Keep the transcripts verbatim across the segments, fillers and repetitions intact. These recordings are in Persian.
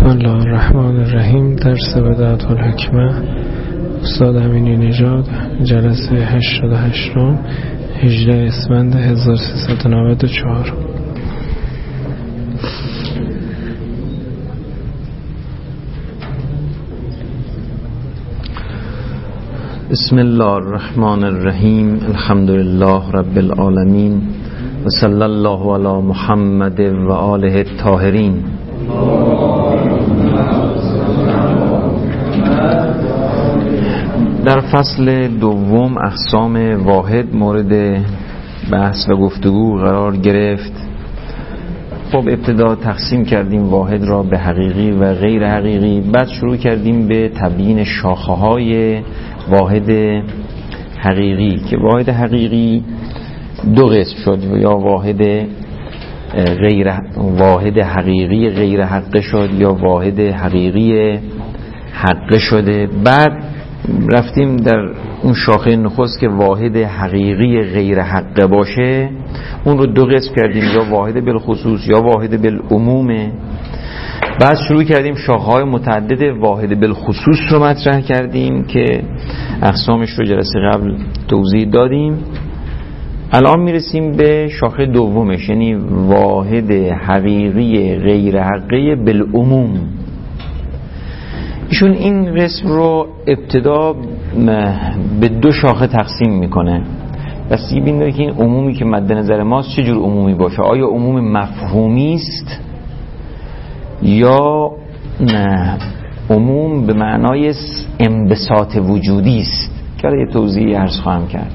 بسم الله الرحمن الرحیم. درس بدعت الحکمه استاد امینی نژاد، جلسه هشتاد و هشت، هجده اسفند هزار و سیصد و نود و چهار. بسم الله الرحمن الرحیم. الحمد لله رب العالمین و صلی الله علی محمد و آله الطاهرین. در فصل دوم اقسام واحد مورد بحث و گفتگو قرار گرفت. خب ابتدا تقسیم کردیم واحد را به حقیقی و غیر حقیقی، بعد شروع کردیم به تبیین شاخه های واحد حقیقی که واحد حقیقی دو قسم شد، یا واحد غیر واحد حقیقی غیر حقه شد یا واحد حقیقی حقه شده. بعد رفتیم در اون شاخه نخست که واحد حقیقی غیر حقه باشه، اون رو دو قسم کردیم، یا واحد بالخصوص یا واحد بالعمومه. بعد شروع کردیم شاخه‌های متعدد واحد بالخصوص رو مطرح کردیم که اقسامش رو جلسه قبل توضیح دادیم. الان میرسیم به شاخه دومش، یعنی واحد حقیقی غیر حقه بالعموم. ایشون این قسم رو ابتدا به دو شاخه تقسیم میکنه. بس ببینید که این عمومی که مد نظر ماست چه جور عمومی باشه، آیا عموم مفهومی است یا نه عموم به معنای انبساط وجودی است که یه توضیحی عرض خواهم کرد.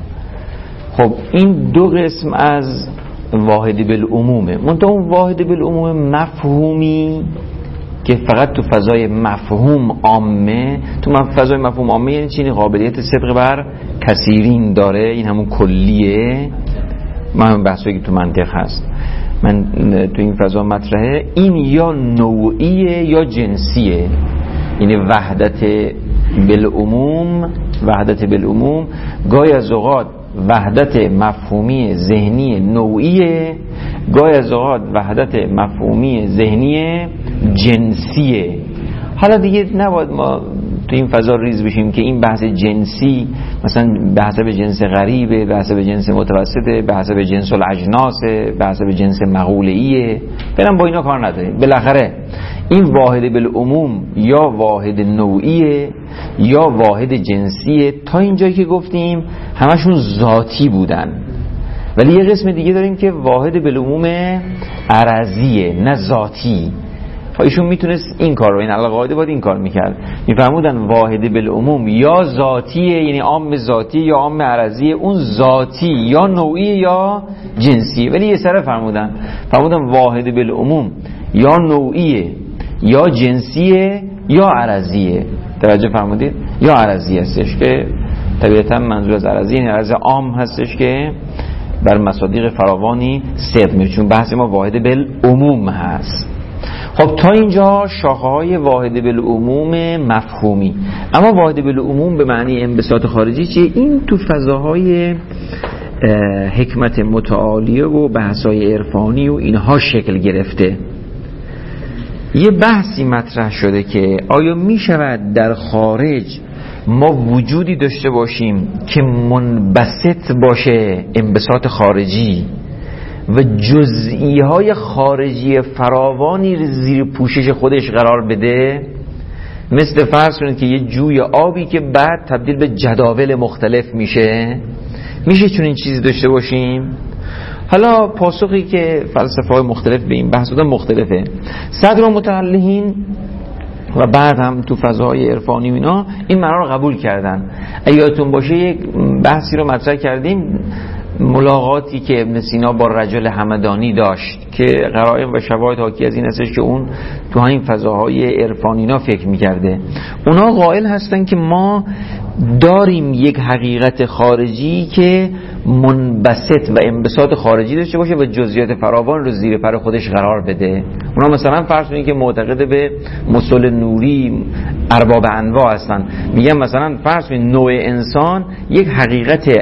خب این دو قسم از واحد بالعمومه. منتها اون واحد بالعموم مفهومی که فقط تو فضای مفهوم عامه، تو فضای مفهوم عامه یعنی چی؟ قابلیت صدق بر کثیرین داره، این همون کلیه. من همون بحثایی که تو منطق هست من تو این فضا مطرحه، این یا نوعیه یا جنسیه. یعنی وحدت بالعموم وحدت بالعموم گاهی از اوقات وحدت مفهومی ذهنی نوعیه، گاهی از اوقات وحدت مفهومی ذهنی جنسیه. حالا دیگه نباید ما تو این فضا ریز بشیم که این بحث جنسی مثلا به حسب جنس غریبه، به حسب جنس متوسطه، به حسب جنس الاجناسه، به حسب جنس مقوله‌ایه. برام با اینا کار نداریم. بالاخره این واحد بالعموم یا واحد نوعیه یا واحد جنسیه. تا اینجایی که گفتیم همشون ذاتی بودن، ولی یه قسم دیگه داریم که واحد بالعموم عرضیه نه ذاتی. ایشون میتونست این کار رو، این القاعده باید این کار میکرد، میفرمودن واحد بالعموم یا ذاتیه یعنی عام ذاتی یا عام عرضیه، اون ذاتی یا نوعی یا جنسیه. ولی یه سره فرمودن فرمودن واحد بالعموم یا نوعیه یا جنسیه یا عرضیه. توجه فرمودید؟ یا عرضی هستش که طبیعتا منظور از عرضی یعنی عرض عام هستش که بر مصادیق فراوانی صدق میشه، چون بحث ما واحد بالعموم هست. خب تا اینجا شاخه های واحد بالعموم مفهومی. اما واحد بالعموم به معنی انبساط خارجی چیه؟ این تو فضاهای حکمت متعالیه و بحث‌های عرفانی و اینها شکل گرفته. یه بحثی مطرح شده که آیا می شود در خارج ما وجودی داشته باشیم که منبسط باشه، انبساط خارجی، و جزئی های خارجی فراوانی زیر پوشش خودش قرار بده؟ مثل فرض کنید که یه جوی آبی که بعد تبدیل به جداول مختلف میشه. میشه چون این چیزی داشته باشیم؟ حالا پاسخی که فلسفه های مختلف به این بحث دادن مختلفه. صدر متعلقین و بعد هم تو فضاهای عرفانی اینا این معنا رو قبول کردن. اگه یادتون باشه یک بحثی رو مطرح کردیم، ملاقاتی که ابن سینا با رجل همدانی داشت که قرائن و شواهد حاکی از این هستش که اون تو همین فضاهای عرفانینا فکر میکرده. اونا قائل هستن که ما داریم یک حقیقت خارجی که منبسط و انبساط خارجی داشته باشه و جزئیات فراوان رو زیر پر خودش قرار بده. اونا مثلا فرض کنید که معتقد به مسل نوری ارباب انواع هستن، میگن مثلا فرض کنید نوع انسان یک حقیقت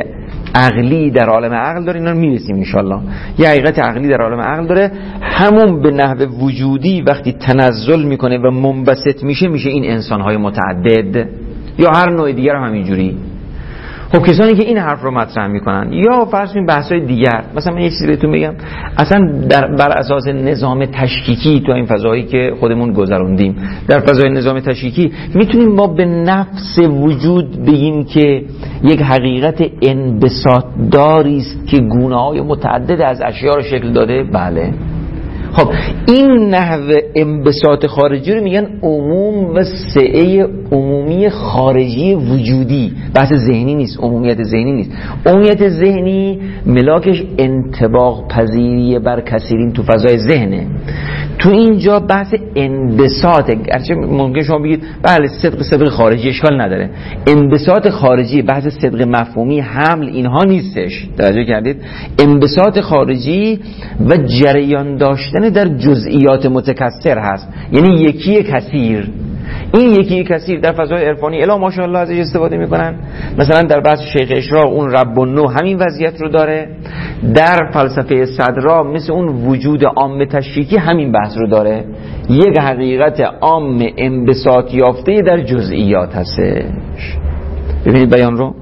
عقلی در عالم عقل داره، اینا رو میرسیم انشالله. یه حقیقت عقلی در عالم عقل داره، همون به نحو وجودی وقتی تنزل میکنه و منبسط میشه میشه این انسانهای متعدد یا هر نوع دیگر هم همینجوری. خب کسانی که این حرف رو مطرح میکنن یا فرض کنید بحث‌های دیگر، مثلا من یه چیزی بهتون بگم، اصلا در بر اساس نظام تشکیکی تو این فضایی که خودمون گذروندیم، در فضای نظام تشکیکی میتونیم ما به نفس وجود بگیم که یک حقیقت انبساط داری است که گونه‌های متعدد از اشیاء رو شکل داده. بله. خب این نحو انبساط خارجی رو میگن عموم و سعه عمومی خارجی وجودی. بحث ذهنی نیست، عمومیت ذهنی نیست. عمومیت ذهنی ملاکش انطباق پذیری بر کثیرین تو فضای ذهنه. تو اینجا بحث انبساطه. گرچه ممکن شما بگید بله صدق صدق خارجی اشکال نداره، انبساط خارجی بحث صدق مفهومی حمل اینها نیستش. توجه کردید؟ انبساط خارجی و جریان داشتن در جزئیات متکثر هست، یعنی یکی کثیر. این یکی کثیر در فضای عرفانی الا ماشاءالله ازش استفاده میکنن. مثلا در بحث شیخ اشراق اون رب و نو همین وضعیت رو داره، در فلسفه صدرا مثل اون وجود عام تشریکی همین بحث رو داره، یک حقیقت عام انبساط یافته در جزئیات هستش. ببینید بیان رو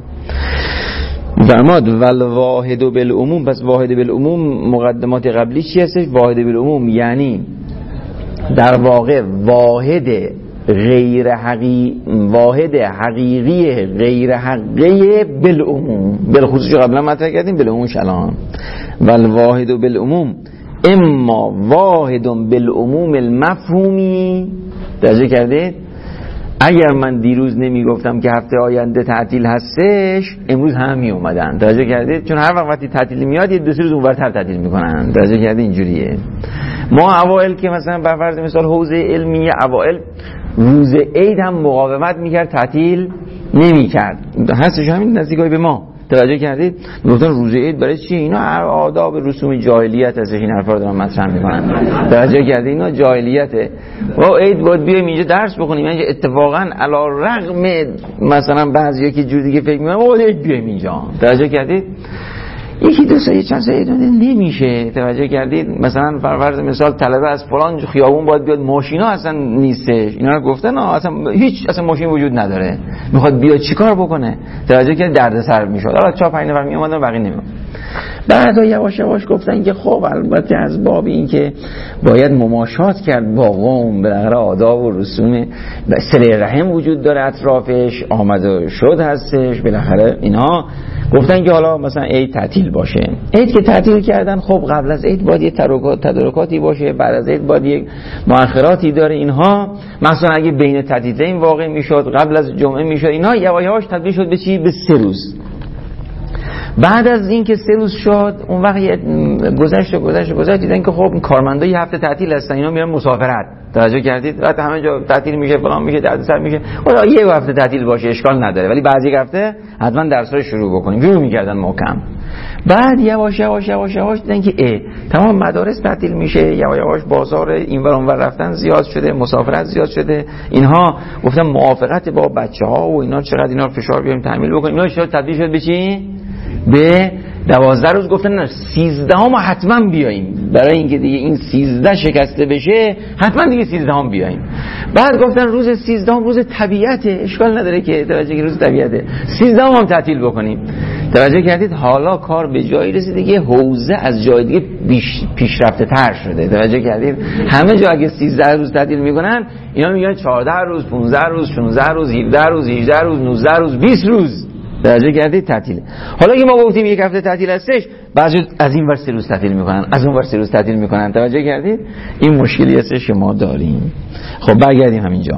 فرماد والواحد بالعموم. پس واحد بالعموم مقدمات قبلی چی هستش؟ واحد بالعموم یعنی در واقع واحد غیر حقیقی، واحد حقیقی غیر حقیقی بالعموم، بالخصوص قبلا مطرح کردیم، بالعمومش الان والواحد بالعموم اما واحد بالعموم المفهومی. درجه کردید؟ اگر من دیروز نمی گفتم که هفته آینده تعطیل هستش، امروز هم می اومدن. درجه کردید؟ چون هر وقتی تعطیل میاد یه دو سه روز اونورتر تعطیل میکنن. درجه کردید؟ اینجوریه. ما اوائل که مثلا بر فرض مثال حوزه علمی اوائل روز عید هم مقاومت میکرد، تعطیل نمیکرد. هستش همین نزدیکای به ما. توجه کردید؟ میگفتن روز عید برای چی؟ اینا هر آداب رسوم جاهلیت ازش این حرفا رو دارن مطرح میکنن. توجه کردید؟ اینا جاهلیته. و عید باید بیایم اینجا درس بخونیم. یعنی اتفاقا علی رغم مثلا بعضیا که جور دیگه فکر میکنن ما باید بیایم اینجا. توجه کردید؟ یکی دو سه چند سه عید نمیشه. توجه کردید؟ مثلا فرض مثال طلبه از فلان خیابون باید بیاد، ماشینا اصلا نیستش. اینا رو گفتن اصلا هیچ اصلا ماشین وجود نداره، میخواد بیاد چیکار بکنه؟ توجه کردید؟ دردسر میشد. حالا چهار پنج نفر میومدن بقیه نمیومد. بعدا یواش یواش گفتن که خب البته از باب این که باید مماشات کرد با قوم، بالاخره آداب و رسوم صله رحم وجود داره اطرافش، آمده شد هستش، بالاخره اینها گفتن که حالا مثلا عید تعطیل باشه. عید که تعطیل کردن، خب قبل از عید باید یه تدارکاتی باشه، بعد از عید باید یک مؤخراتی داره. اینها مثلا اگه بین تعطیلین واقع میشد، قبل از جمعه میشد، اینها یواش یواش تبدیل شد به چی؟ به سه روز. بعد از این که سه روز شد، اون وقت گذشت و گذشت و گذشت دیدن که خب کارمندا یه هفته تعطیل هستن، اینا میرن مسافرت. توجه کردید؟ بعد همه جا تعطیل میشه، فلان میشه، دردسر میشه. حالا یه هفته تعطیل باشه اشکال نداره، ولی بعضی هفته حتما درس‌ها شروع بکنیم. شروع می‌کردن محکم. بعد یواش یواش یواش یواش دیدن که اه تمام مدارس تعطیل میشه، یواش یواش بازار اینور اونور رفتن زیاد شده، مسافرت زیاد شده. اینها گفتن موافقت با بچه‌ها و اینا چقدر اینا فشار بیاریم تحمیل بکنیم. اینا شد تبدیل شد به چی؟ به دوازده روز. گفتن نه سیزده هم حتما بیاییم، برای اینکه دیگه این سیزده شکسته بشه حتما دیگه سیزده هم بیاییم. بعد گفتن روز سیزده هم روز طبیعته، اشکال نداره که توجه که روز طبیعته، سیزده هم, هم تعطیل بکنیم. توجه کردید؟ حالا کار به جایی رسیده که حوزه از جای دیگه پیشرفته تر شده. توجه کردید؟ همه جا اگه سیزده روز تعطیل میکنن، اینا میگن چهارده روز، پانزده روز، شانزده روز، هفده روز، هجده روز، نوزده روز، بیست روز. درجه کردید تعطیله. حالا که ما گفتیم یک هفته تعطیل هستش، بعضی از این ور سه روز تعطیل میکنن، از اون ور سه روز تعطیل میکنن. توجه کردید؟ این مشکلی هستش که ما داریم. خب برگردیم همینجا.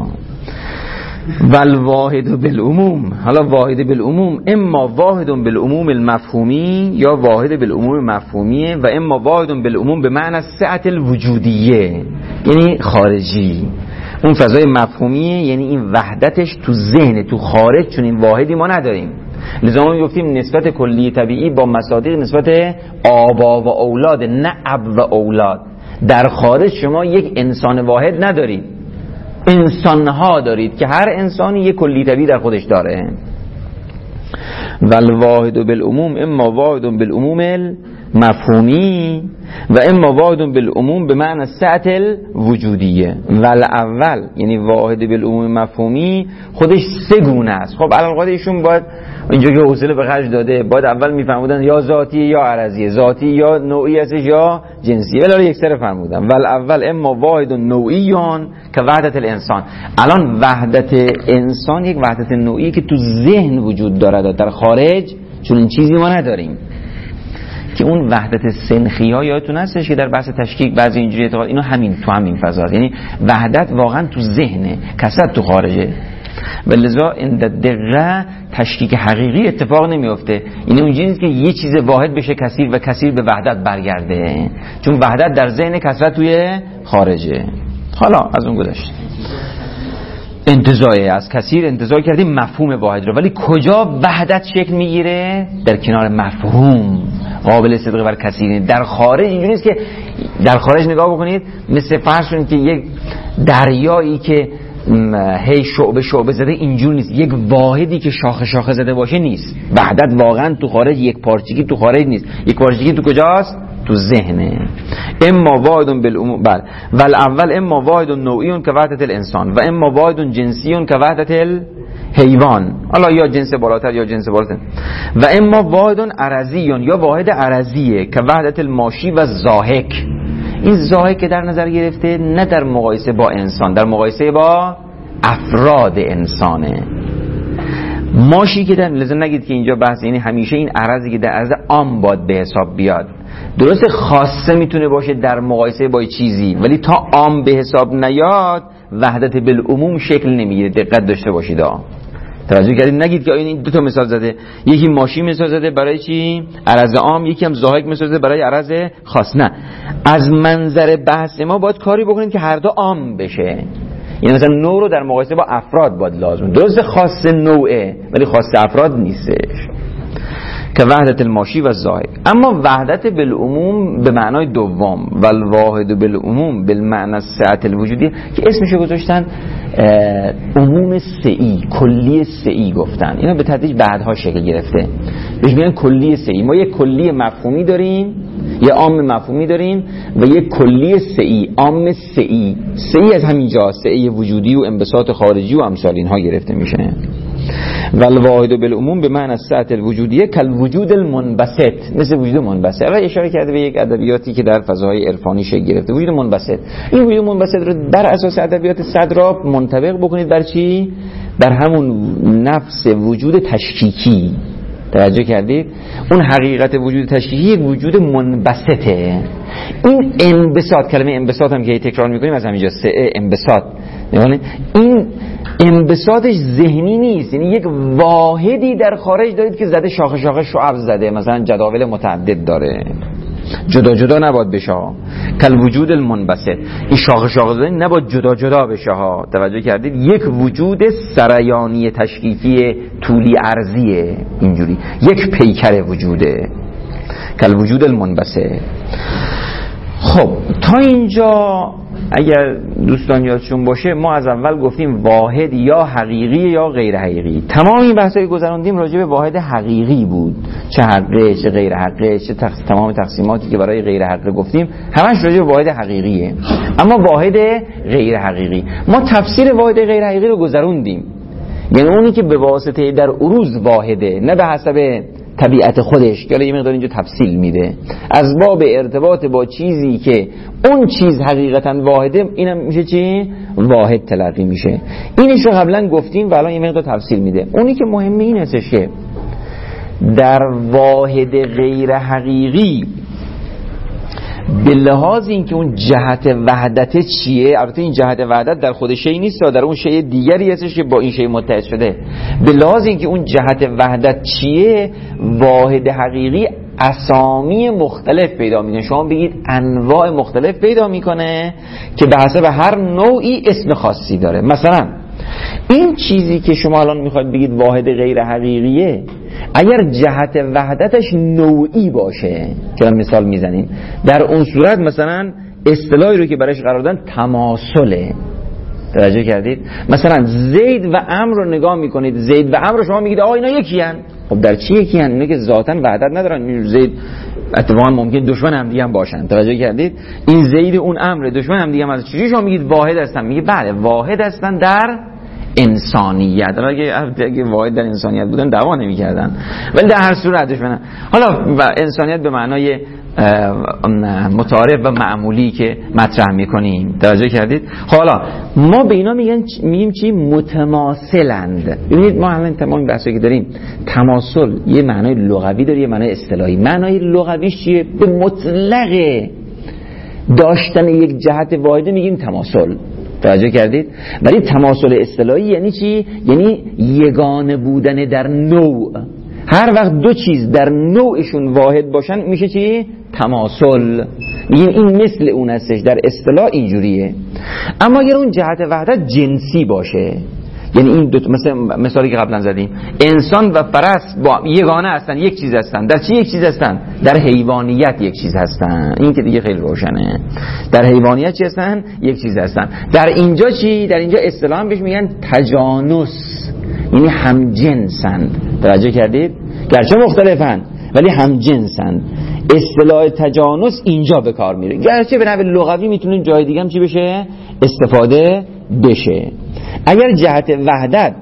والواحد بالعموم. حالا واحد بالعموم اما واحد بالعموم المفهومی یا واحد بالعموم مفهومیه و اما واحد بالعموم به معنی سعت الوجودیه، یعنی خارجی. اون فضای مفهومیه یعنی این وحدتش تو ذهن، تو خارج، چون این واحدی ما نداریم. لذا ما گفتیم نسبت کلی طبیعی با مصادیق نسبت آبا و اولاد، نه اب و اولاد. در خارج شما یک انسان واحد ندارید، انسانها دارید که هر انسانی یک کلی طبیعی در خودش داره. و الواحد بالعموم اما واحد بالعموم المفهومی و اما واحد بالعموم به معنی سعت الوجودیه. و الاول یعنی واحد بالعموم مفهومی خودش سه گونه است. خب الان ایشون باید اینجا که حوصله به خرج داده باید اول میفهمودن یا ذاتی یا عرضی، ذاتی یا نوعی هستش یا جنسی، ولی یک سر فرمودن و الاول اما واحد نوعیان که وحدت الانسان. الان وحدت انسان یک وحدت نوعی که تو ذهن وجود داره، در خارج چون این چیزی ما نداریم. که اون وحدت سنخی ها یادتون هستش که در بحث تشکیک بعضی اینجوری اعتقاد، اینو همین تو همین فضاست، یعنی وحدت واقعا تو ذهنه، کسرت تو خارجه. و لذا این دقیقه تشکیک حقیقی اتفاق نمیفته. این اونجوری نیست که یه چیز واحد بشه کثیر و کثیر به وحدت برگرده، چون وحدت در ذهن، کثرت توی خارجه. حالا از اون گذشت انتزاعی از کثیر انتزاع کردیم مفهوم واحد رو، ولی کجا وحدت شکل میگیره؟ در کنار مفهوم قابل صدق بر کثیر. در خارج اینجوری نیست که در خارج نگاه بکنید مثل فرض کنید که یک دریایی که هی شعبه شعبه زده، اینجور نیست. یک واحدی که شاخه شاخه زده باشه نیست. وحدت واقعا تو خارج، یک پارچگی تو خارج نیست. یک پارچگی تو کجاست؟ تو ذهنه. اما واحد بالعموم بل ول اول اما واحد نوعی که وحدت الانسان و اما واحد جنسی که وحدت الحیوان، حالا یا جنس بالاتر یا جنس بالاتر، و اما واحد عرضی یا واحد عرضیه که وحدت الماشی و زاهک. این زاهک که در نظر گرفته نه در مقایسه با انسان، در مقایسه با افراد انسانه. ماشی که در لازم نگید که اینجا بحث، یعنی همیشه این عرضی که در عرض عام باید به حساب بیاد. درست خاصه میتونه باشه در مقایسه با چیزی، ولی تا عام به حساب نیاد وحدت بالعموم شکل نمیگیره. دقت داشته باشید. توجه کردید؟ نگید که این دو تا مثال زده، یکی ماشی مثال زده برای چی؟ عرض عام، یکی هم زاهک مثال زده برای عرض خاص. نه، از منظر بحث ما باید کاری بکنید که هر دو عام بشه. یعنی مثلا نوع رو در مقایسه با افراد باید لازم، درست خاص نوعه ولی خاص افراد نیستش، که وحدت الماشی و زاهک. اما وحدت بالعموم به معنای دوم و الواحد بالعموم بالمعنی سعت الوجودی که اسمشو گذاشتن عموم سعی، کلی سعی گفتن. اینا به تدریج بعدها شکل گرفته، بهش میگن کلی سعی. ما یک کلی مفهومی داریم، یه عام مفهومی داریم و یک کلی سعی، عام سعی. سعی از همینجا سعی وجودی و انبساط خارجی و امثال اینها گرفته میشه. و الواحد بالعموم به معنی سعت الوجودیه کل وجود المنبسط، مثل وجود منبسط. و اشاره کرده به یک ادبیاتی که در فضای عرفانی شکل گرفته، وجود منبسط. این وجود منبسط رو بر اساس ادبیات صدرا منطبق بکنید بر چی؟ بر همون نفس وجود تشکیکی. توجه کردید؟ اون حقیقت وجود تشکیکی یک وجود منبسطه. این انبساط، کلمه انبساط هم که تکرار میکنیم از همینجا، سه انبساط، یعنی این انبساطش ذهنی نیست، یعنی یک واحدی در خارج دارید که زده شاخه شاخه شعب زده، مثلا جداول متعدد داره، جدا جدا نباید بشه ها. کل وجود المنبسط، این شاخه شاخه زده نباید جدا جدا بشه ها. توجه کردید؟ یک وجود سریانی تشکیکی طولی عرضیه، اینجوری یک پیکر وجوده، کل وجود المنبسط. خب تا اینجا اگر دوستان یادشون باشه ما از اول گفتیم واحد یا حقیقی یا غیر حقیقی. تمام این بحثایی گذراندیم راجع به واحد حقیقی بود، چه حقه چه غیر حقه، چه تقس... تمام تقسیماتی که برای غیر حقه گفتیم همش راجع به واحد حقیقیه. اما واحد غیر حقیقی، ما تفسیر واحد غیر حقیقی رو گذروندیم، یعنی اونی که به واسطه در عروض واحده، نه به حسب طبیعت خودش، که یه مقدار اینجا تفصیل میده، از باب ارتباط با چیزی که اون چیز حقیقتا واحده، اینم میشه چی؟ واحد تلقی میشه. اینش رو قبلا گفتیم و الان یه مقدار تفصیل میده. اونی که مهمه این هستش که در واحد غیر حقیقی به لحاظ این که اون جهت وحدت چیه، البته این جهت وحدت در خود شی نیست، در اون شی دیگری هستش که با این شی متحد شده. به لحاظ این که اون جهت وحدت چیه، واحد حقیقی اسامی مختلف پیدا میکنه. شما بگید انواع مختلف پیدا میکنه که به حسب هر نوعی اسم خاصی داره. مثلا این چیزی که شما الان میخواید بگید واحد غیر حقیقیه، اگر جهت وحدتش نوعی باشه که مثال میزنیم، در اون صورت مثلا اصطلاحی رو که برایش قرار دادن تماثله. توجه کردید؟ مثلا زید و عمرو رو نگاه میکنید، زید و عمرو شما میگید آقا اینا یکی هن، خب در چی یکی هن؟ اینه که ذاتاً وحدت ندارن. زید اتفاقا ممکن دشمن هم دیگه هم باشن. توجه کردید؟ این زید اون امر، دشمن هم دیگه هم هست. چجوری شما میگید واحد هستن؟ میگه بله واحد هستن در انسانیت. اگه اگه واحد در انسانیت بودن دعوا نمی‌کردن، ولی در هر صورت دشمن. حالا و انسانیت به معنای متعارف و معمولی که مطرح میکنیم. توجه کردید؟ حالا ما به اینا میگن میگیم چی؟ متماثلند. ببینید ما الان تمام بحثی که داریم تماثل یه معنای لغوی داره، یه معنای اصطلاحی. معنای لغویش چیه؟ به مطلق داشتن یک جهت واحده میگیم تماثل. توجه کردید؟ ولی تماثل اصطلاحی یعنی چی؟ یعنی یگانه بودن در نوع. هر وقت دو چیز در نوعشون واحد باشن میشه چی؟ تماثل. میگیم این مثل اون هستش. در اصطلاح اینجوریه. اما اگر اون جهت وحدت جنسی باشه، یعنی این دو مثلا مثالی که قبلا زدیم، انسان و فرس با یگانه هستن، یک چیز هستن. در چی یک چیز هستن؟ در حیوانیت یک چیز هستن. این که دیگه خیلی روشنه. در حیوانیت چی هستن؟ یک چیز هستن. در اینجا چی؟ در اینجا اصطلاحاً بهش میگن تجانس، یعنی همجنسند. توجه کردید؟ گرچه مختلفن ولی همجنسند. اصطلاح تجانس اینجا به کار میره، گرچه به نحو لغوی میتونه جای دیگه هم چی بشه؟ استفاده بشه. اگر جهت وحدت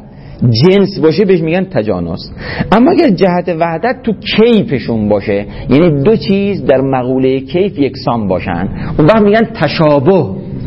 جنس باشه بهش میگن تجانس. اما اگر جهت وحدت تو کیفشون باشه، یعنی دو چیز در مقوله کیف یکسان باشن، اون وقت میگن تشابه.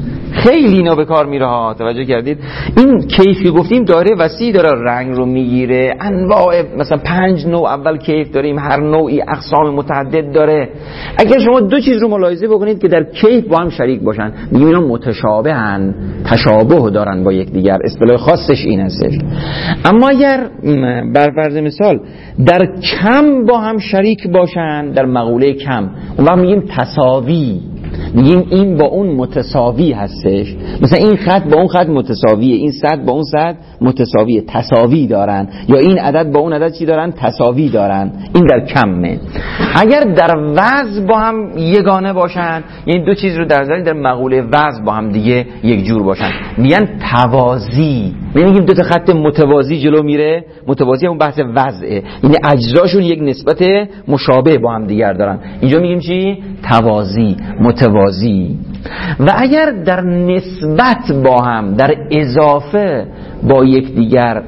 خیلی اینا به کار میره ها. توجه کردید؟ این کیف که گفتیم داره وسیع، داره رنگ رو میگیره، انواع، مثلا پنج نوع اول کیف داریم، هر نوعی اقسام متعدد داره. اگر شما دو چیز رو ملاحظه بکنید که در کیف با هم شریک باشن، میگیم اینا متشابهن، تشابه دارن با یکدیگر. اصطلاح خاصش این هستش. اما اگر بر فرض مثال در کم با هم شریک باشن، در مقوله کم، اون وقت میگیم تساوی. میگیم این با اون متساوی هستش. مثلا این خط با اون خط متساویه، این سطح با اون سطح متساویه، تساوی دارن. یا این عدد با اون عدد چی دارن؟ تساوی دارن. این در کمه. اگر در وزن با هم یگانه باشن، یعنی دو چیز رو در نظر در مقوله وزن با هم دیگه یک جور باشن، میگن توازی. میگیم دو تا خط متوازی جلو میره، متوازی اون بحث وضعه، یعنی اجزاشون یک نسبت مشابه با هم دیگر دارن. اینجا میگیم چی؟ توازی، متوازی. و اگر در نسبت با هم، در اضافه با یک دیگر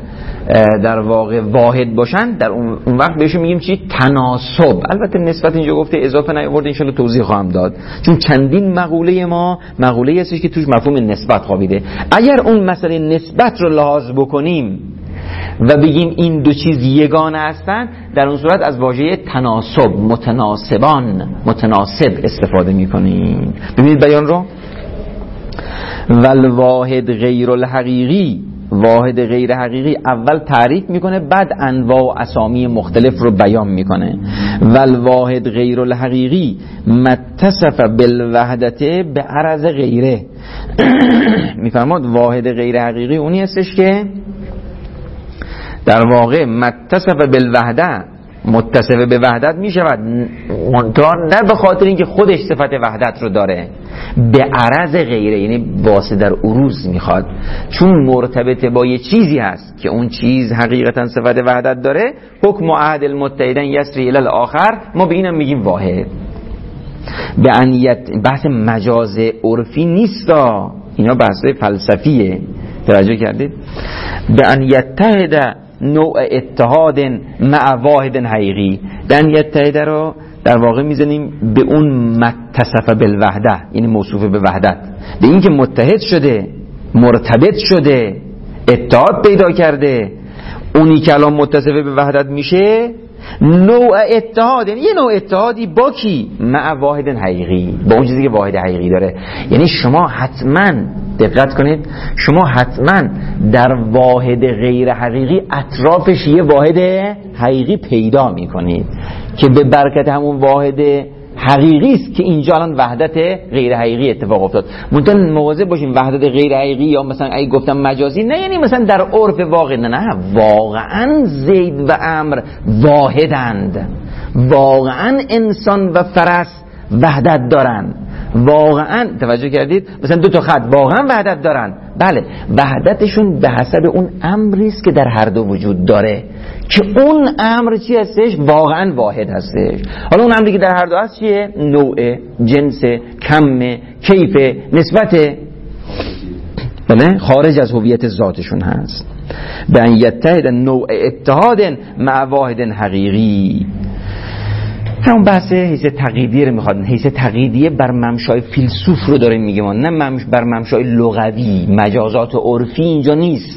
در واقع واحد باشن، در اون وقت بهشون میگیم چی؟ تناسب. البته نسبت اینجا گفته، اضافه نیاورده، ان شاءالله توضیح خواهم داد، چون چندین مقوله ما مقوله هستش که توش مفهوم نسبت خوابیده. اگر اون مسئله نسبت رو لحاظ بکنیم و بگیم این دو چیز یگانه هستن، در اون صورت از واژه تناسب، متناسبان، متناسب استفاده میکنیم. ببینید بیان رو. والواحد غیر الحقیقی، واحد غیر حقیقی اول تعریف میکنه، بعد انواع و اسامی مختلف رو بیان میکنه. والواحد غیر الحقیقی متصف بالوحدت به عرض غیره. میفرماد واحد غیر حقیقی اونی هستش که در واقع متصف بالوحده، متصف به وحدت می شود، نه به خاطر اینکه خودش صفت وحدت رو داره، به عرض غیره، یعنی واسه در عروض میخواد، چون مرتبط با یه چیزی هست که اون چیز حقیقتا صفت وحدت داره. حکم و عهد المتحدین یسری الی الاخر، ما به اینم میگیم واحد. به انیت بحث مجاز عرفی نیستا، اینا بحث فلسفیه. توجه کردید؟ به انیت تهده نوع اتحاد مع واحد حقیقی. دن یتحده رو در واقع میزنیم به اون متصف بالوحده، یعنی موصوف به وحدت، به این که متحد شده، مرتبط شده، اتحاد پیدا کرده. اونی که الان متصف به وحدت میشه نوع اتحاد، یعنی یه نوع اتحادی با کی؟ مع واحد حقیقی، با اون چیزی که واحد حقیقی داره. یعنی شما حتما دقت کنید، شما حتما در واحد غیر حقیقی اطرافش یه واحد حقیقی پیدا میکنید که به برکت همون واحد حقیقی است که اینجا الان وحدت غیر حقیقی اتفاق افتاد. منتها مواظب باشیم وحدت غیر حقیقی یا مثلا اگه گفتم مجازی، نه یعنی مثلا در عرف واقع، نه نه، واقعا زید و عمرو واحدند، واقعا انسان و فرس وحدت دارن، واقعا توجه کردید مثلا دو تا خط واقعا وحدت دارن؟ بله، وحدتشون به حسب اون امری است که در هر دو وجود داره که اون امر چی هستش؟ واقعا واحد هستش. حالا اون امری که در هر دو هست چیه؟ نوع، جنس، کم، کیف، نسبت، بله، خارج از هویت ذاتشون هست. به ان یتحد نوع اتحاد مع واحد حقیقی. همون بحث حیث تقییدیه رو میخواد. حیث تقییدیه بر ممشای فیلسوف رو داره میگه ما، نه ممش بر ممشای لغوی، مجازات عرفی اینجا نیست.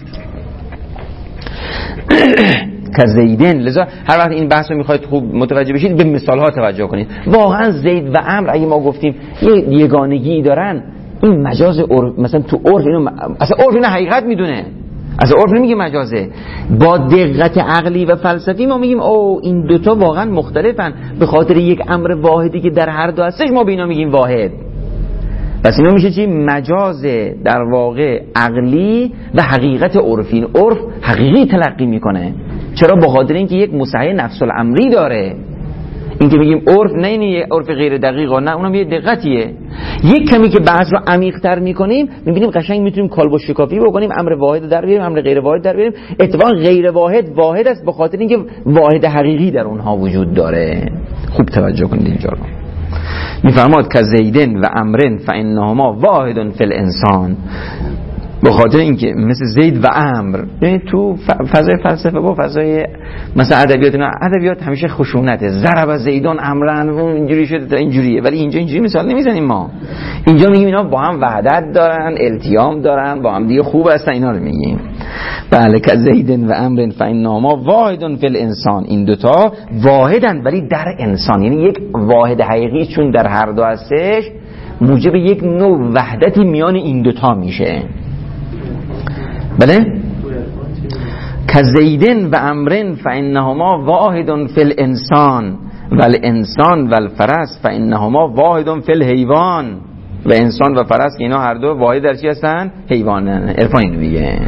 که زیدن، لذا هر وقت این بحث رو میخواید خوب متوجه بشید به مثال ها توجه کنید. واقعا زید و عمرو اگه ما گفتیم یه یگانگی دارن، این مجاز عرف، مثلا تو عرف اینو اصلا عرف اینو حقیقت میدونه، از عرف نمیگه مجازه. با دقت عقلی و فلسفی ما میگیم او این دوتا واقعا مختلفن، به خاطر یک امر واحدی که در هر دو هستش ما به اینا میگیم واحد. پس اینا میشه چی؟ مجاز در واقع عقلی و حقیقت عرفی. عرف حقیقی تلقی میکنه. چرا؟ به خاطر اینکه یک مصحح نفس الامری داره. این که میگیم عرف نه این یه عرف غیر دقیق، نه اونم یه دقتیه. یک کمی که بحث رو عمیق تر میکنیم میبینیم قشنگ میتونیم کالبد شکافی بکنیم، امر واحد در بیاریم، امر غیر واحد در بیاریم. اتفاقا غیر واحد واحد است به خاطر اینکه واحد حقیقی در اونها وجود داره. خوب توجه کنید اینجا رو. میفرماد که زیدن و عمرن فانهما واحد فی الانسان، به خاطر اینکه مثل زید و عمرو، یعنی تو فضای فلسفه با فضای مثلا ادبیات، نه ادبیات همیشه خشونته، ضرب زیدان عمرن و اینجوری شده تا اینجوریه، ولی اینجا اینجوری مثال نمیزنیم ما. اینجا میگیم اینا با هم وحدت دارن، التیام دارن، با هم دیگه خوب هستن، اینا رو میگیم. بله که زیدن و عمرن فانهما واحد فی الانسان، این دوتا واحدن ولی در انسان، یعنی یک واحد حقیقی چون در هر دو هستش موجب یک نوع وحدتی میان این دوتا میشه. بله که زیدن و عمرن فانهما واحد فی الانسان و الانسان و الفرس فانهما واحد فی الحیوان، و انسان و فرس که اینا هر دو واحد در چی هستن؟ حیوانن. عرفان اینو میگه.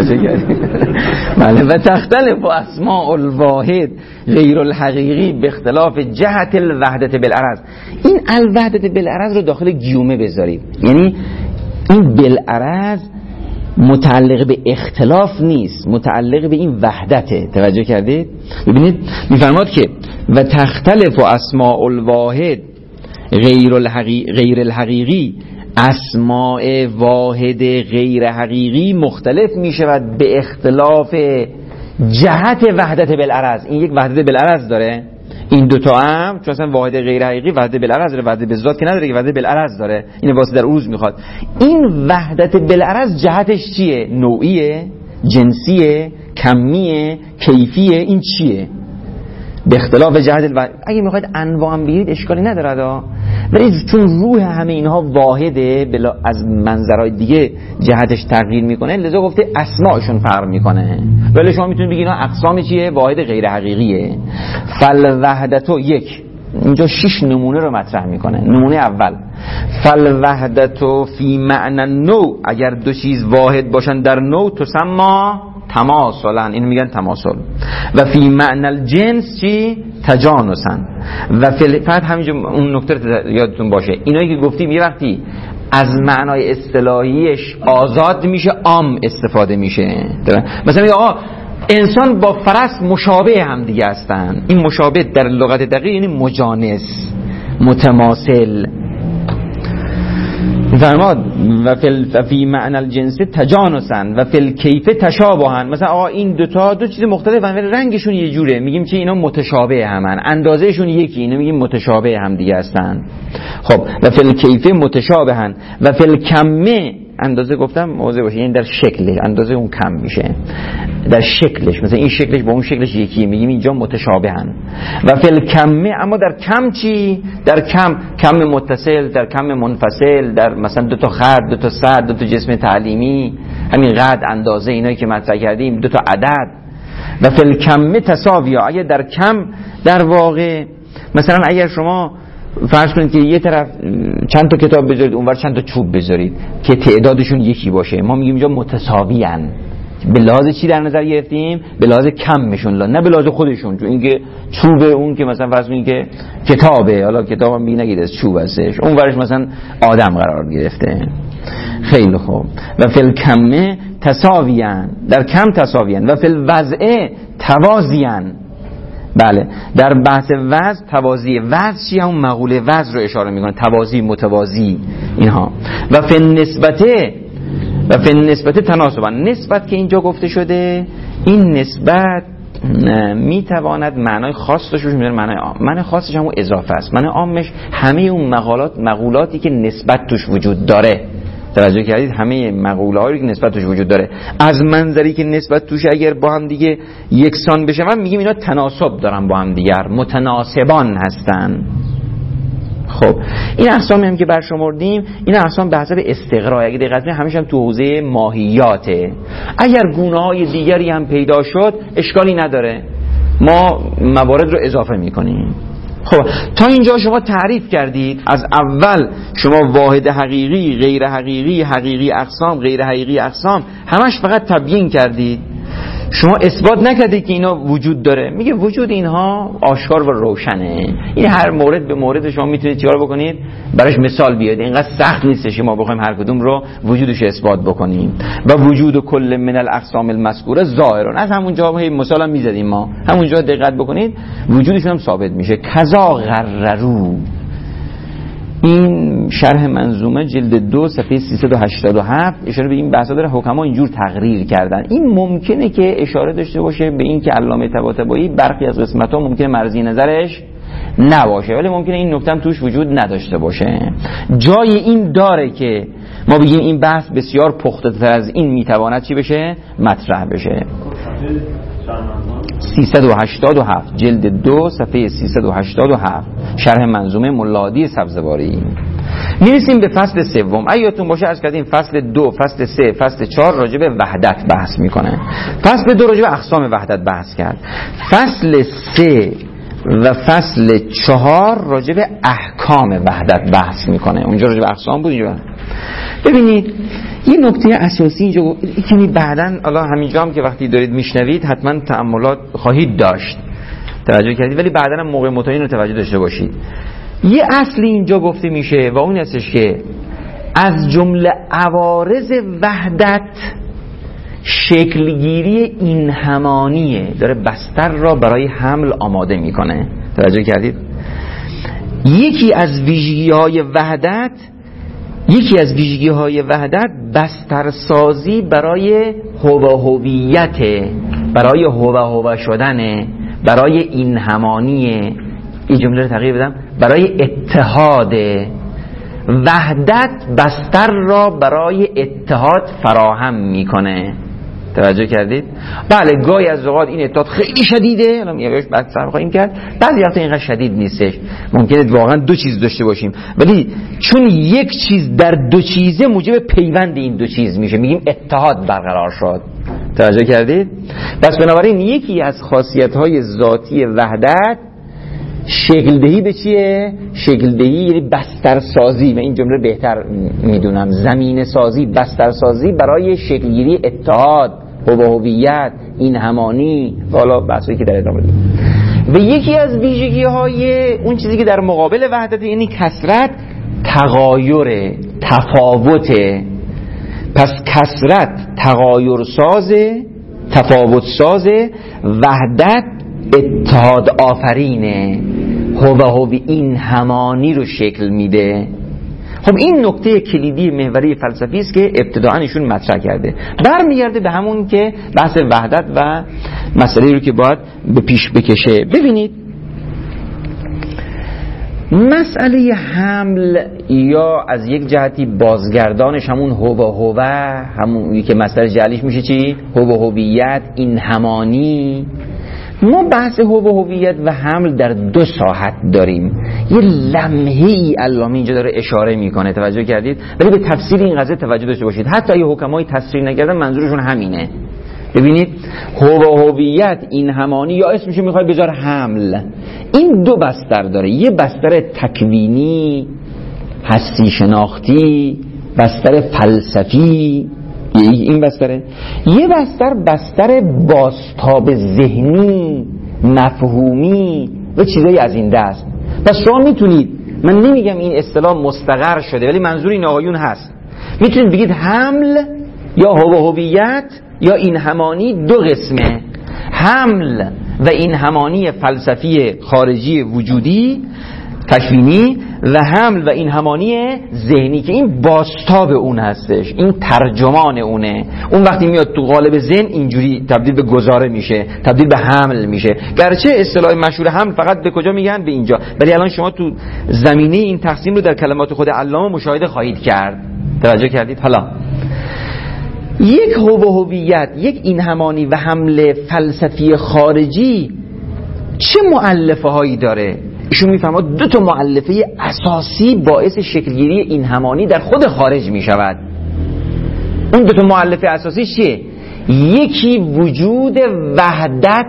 بله و تختلف اسماء الواحد غیر الحقیقی به اختلاف جهت الوحدت بالعرض. این الوحدت بالعرض رو داخل گیومه بذارید، یعنی این بالعرض متعلق به اختلاف نیست، متعلق به این وحدته. توجه کردید؟ ببینید میفرماد که و تختلف اسماء الواحد غیر الحقیقی غیر الحقیقی، اسماء واحد غیر حقیقی مختلف می شود به اختلاف جهت وحدت بالعرض. این یک وحدت بالعرض داره، این دوتا هم چون اصلا واحد غیر حقیقی وحدت بالعرض داره، وحدت بالذات که نداره که وحدت بالعرض داره. این واسه در عروض میخواد. این وحدت بالعرض جهتش چیه؟ نوعیه، جنسیه، کمیه، کیفیه. این چیه؟ به اختلاف جهت الو... اگه میخواید انواع هم بگیرید اشکالی نداره، ولی چون روح همه اینها واحده بلا از منظرهای دیگه جهتش تغییر میکنه، لذا گفته اسماءشون فرق میکنه. ولی شما میتونید بگید اینا اقسام چیه؟ واحد غیر حقیقیه. فالوحدتو یک، اینجا شش نمونه رو مطرح میکنه. نمونه اول فالوحدتو فی معنی نوع، اگر دو چیز واحد باشن در نوع تسمى تماثلا، اینو میگن تماثل. و فی معنی الجنس چی؟ تجانسن. و فی فقط همینجا اون نکته یادتون باشه، اینایی که گفتیم یه وقتی از معنای اصطلاحیش آزاد میشه عام استفاده میشه. مثلا میگه آقا انسان با فرس مشابه هم دیگه هستن. این مشابه در لغت دقیق یعنی مجانس، متماثل. فرماد و فی معنی الجنس تجانسن و فی الکیف تشابهن. مثلا آقا این دوتا دو چیز مختلفن ولی رنگشون یه جوره، میگیم که اینا متشابه همن. اندازهشون یکی، اینا میگیم متشابه هم دیگه هستن. خب و فی الکیف متشابهن و فی الکمه، اندازه گفتم موضوع باشه، یعنی در شکلش اندازه اون کم میشه، در شکلش مثلا این شکلش با اون شکلش یکی، میگیم اینجا متشابهن. و فی الکمه، اما در کم چی؟ در کم کم متصل، در کم منفصل، در مثلا دو تا خط، دو تا سطر، دو تا جسم تعلیمی، همین قد اندازه اینایی که مطرح کردیم، دو تا عدد. و فی الکمه تساویا، اگه در کم در واقع مثلا اگر شما فرض کنید که یه طرف چند تا کتاب بذارید اونور چند تا چوب بذارید که تعدادشون یکی باشه، ما میگیم اینجا متساویان. به لحاظ چی در نظر گرفتیم؟ به لحاظ کمشون، نه به لحاظ خودشون. چون اینکه چوبه، اون که مثلا فرض کنید که کتابه، حالا کتابم بی نگید از چوب هستش، اون ورش مثلا آدم قرار گرفته. خیلی خوب. و فی الکمه تساویان، در کم تساویان. و فی الوضع توازیان. بله، در بحث وزن توازی. وزن چی؟ همون مقوله وزن رو اشاره میکنه، توازی، متوازی اینها. و فی النسبته و فی النسبته تناسبا. نسبت که اینجا گفته شده، این نسبت میتواند معنای خاص داشته باشه، میدونه معنای عام. معنای خاصش همون اضافه است. معنای عامش همه اون مقالات مقولاتی که نسبت توش وجود داره. توجه کردید؟ همه مقوله هایی که نسبت توش وجود داره، از منظری که نسبت توش اگر با هم دیگه یکسان بشه، من میگیم اینا تناسب دارن با هم دیگر، متناسبان هستن. خب این اقسامی هم که برشمردیم، این اقسام به حسب استقرا، اگه دقت کنید همیشه هم تو حوزه ماهیاته. اگر گونه‌های دیگری هم پیدا شد اشکالی نداره، ما موارد رو اضافه میکنیم. خب تا اینجا شما تعریف کردید، از اول شما واحد حقیقی، غیر حقیقی، حقیقی اقسام، غیر حقیقی اقسام، همش فقط تبیین کردید. شما اثبات نکردید که اینا وجود داره. میگه وجود اینها آشکار و روشنه. این هر مورد به مورد شما میتونید چیکار بکنید؟ براش مثال بیارید. اینقدر سخت نیستش که ما بخوایم هر کدوم رو وجودش اثبات بکنیم. و وجود کل من الاقسام المذکوره ظاهرون، از همون جا هی مثال هم میزدیم ما، همون جا دقت بکنید وجودشون هم ثابت میشه. کذا غررو، این شرح منظومه جلد دو صفحه سیصد و هشتاد و هفت اشاره به این بحثا داره. حکما اینجور تقریر کردن. این ممکنه که اشاره داشته باشه به این که علامه طباطبایی برخی از قسمت‌ها ممکنه مرزی نظرش نباشه، ولی ممکنه این نکته هم توش وجود نداشته باشه. جای این داره که ما بگیم این بحث بسیار پخته‌تر از این میتواند چی بشه؟ مطرح بشه. سیصد و هشتاد و هفت جلد دو صفحه سیصد و هشتاد و هفت شرح منظومه ملادی سبزواری. میرسیم به فصل سوم. ایاتون باشه عرض کردیم فصل دو، فصل سه، فصل چهار راجع به وحدت بحث میکنه. فصل دو راجع به اقسام وحدت بحث کرد. فصل سه و فصل چهار راجع به احکام وحدت بحث میکنه. اونجا راجع به اقسام بود، اینجا ببینید یه نکته اساسی اینجا کمی بعداً الله همینجا هم که وقتی دارید میشنوید حتما تأملات خواهید داشت، توجه کردید، ولی بعداً هم موقع متعین رو توجه داشته باشید. یه اصلی اینجا گفته میشه و اون هستش که از جمله عوارض وحدت شکلگیری این همانیه، داره بستر را برای حمل آماده میکنه. توجه کردید؟ یکی از ویژگی‌های وحدت یکی از ویژگی‌های وحدت بسترسازی برای هویت، برای هویت شدن، برای این همانیه. این جمله رو تغییر بدم، برای اتحاد. وحدت بستر را برای اتحاد فراهم میکنه. توجه کردید؟ بله گاهی از اوقات این اتحاد خیلی شدیده، الان میگم بعد سر خواهیم کرد، بعضی وقتا اینقدر شدید نیستش، ممکنه واقعا دو چیز داشته باشیم، ولی چون یک چیز در دو چیزه موجب پیوند این دو چیز میشه، میگیم اتحاد برقرار شد. توجه کردید؟ پس بنابراین یکی از خاصیت‌های ذاتی وحدت شکل دهی به چیه؟ شکل دهی یعنی بستر سازی، من این جمله بهتر میدونم، زمین سازی، بستر سازی برای شکل گیری اتحاد، هویت، این همانی، حالا بحثی که در ادامه داریم. و یکی از ویژگی های اون چیزی که در مقابل وحدت یعنی کثرت، تغایر، تفاوت. پس کثرت تغایر سازه، تفاوت سازه، وحدت اتحاد آفرینه، هوی این همانی رو شکل میده. خب این نکته کلیدی محوری فلسفی است که ابتداءً ایشون مطرح کرده، برمیگرده به همون که بحث وحدت و مسئله رو که باید به پیش بکشه. ببینید مسئله حمل یا از یک جهتی بازگردانش همون هو هو، همون که مسئله جعلیش میشه چی؟ هو هویت، این همانی. ما بحث هو هویت و حمل در دو ساحت داریم. یه لمحه‌ای علامه اینجا داره اشاره میکنه، توجه کردید؟ ولی به تفسیر این قضیه توجه داشته باشید. حتی اگه حکمای تفسیر نکردن منظورشون همینه. ببینید هو هویت، این همانی، یا اسمشو میخوای بذار حمل، این دو بستر داره. یه بستر تکوینی، هستی شناختی، بستر فلسفی، این بستره. یه بستر بستر بازتاب ذهنی، مفهومی و چیزایی از این دست. پس شما میتونید، من نمیگم این اصطلاح مستقر شده ولی منظور این آقایون هست، میتونید بگید حمل یا هویت یا این همانی دو قسمه. حمل و این همانی فلسفی خارجی وجودی تکوینی و حمل و این همانی ذهنی که این بازتاب اون هستش، این ترجمان اونه. اون وقتی میاد تو قالب ذهن اینجوری تبدیل به گزاره میشه، تبدیل به حمل میشه. گرچه اصطلاح مشهور حمل فقط به کجا میگن؟ به اینجا. ولی الان شما تو زمینه این تقسیم رو در کلمات خود علامه مشاهده خواهید کرد. توجه کردید؟ حالا یک هویت، یک این همانی و حمل فلسفی خارجی چه مؤلفه هایی داره؟ ایشون میفهمد دو تا مؤلفه اساسی باعث شکلگیری این همانی در خود خارج میشود. اون دو تا مؤلفه اساسی چیه؟ یکی وجود وحدت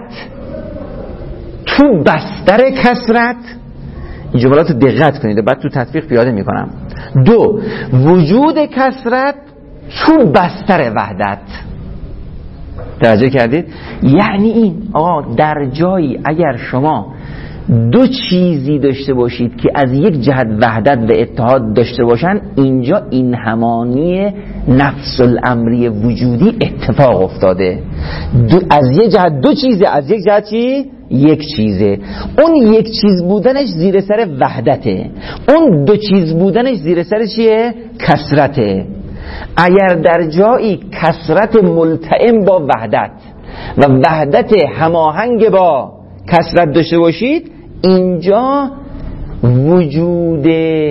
تو بستر کثرت، این جملات رو دقت کنید بعد تو تطبیق پیاده میکنم. دو، وجود کثرت تو بستر وحدت. توجه کردید؟ یعنی این آقا در جایی اگر شما دو چیزی داشته باشید که از یک جهت وحدت و اتحاد داشته باشن، اینجا این همانی نفس الامری وجودی اتفاق افتاده. دو از یک جهت دو چیزه، از یک جهت چی؟ یک چیزه. اون یک چیز بودنش زیر سر وحدته، اون دو چیز بودنش زیر سر چیه؟ کثرته. اگر در جایی کثرت ملتئم با وحدت و وحدت هماهنگ با کثرت داشته باشید، اینجا وجود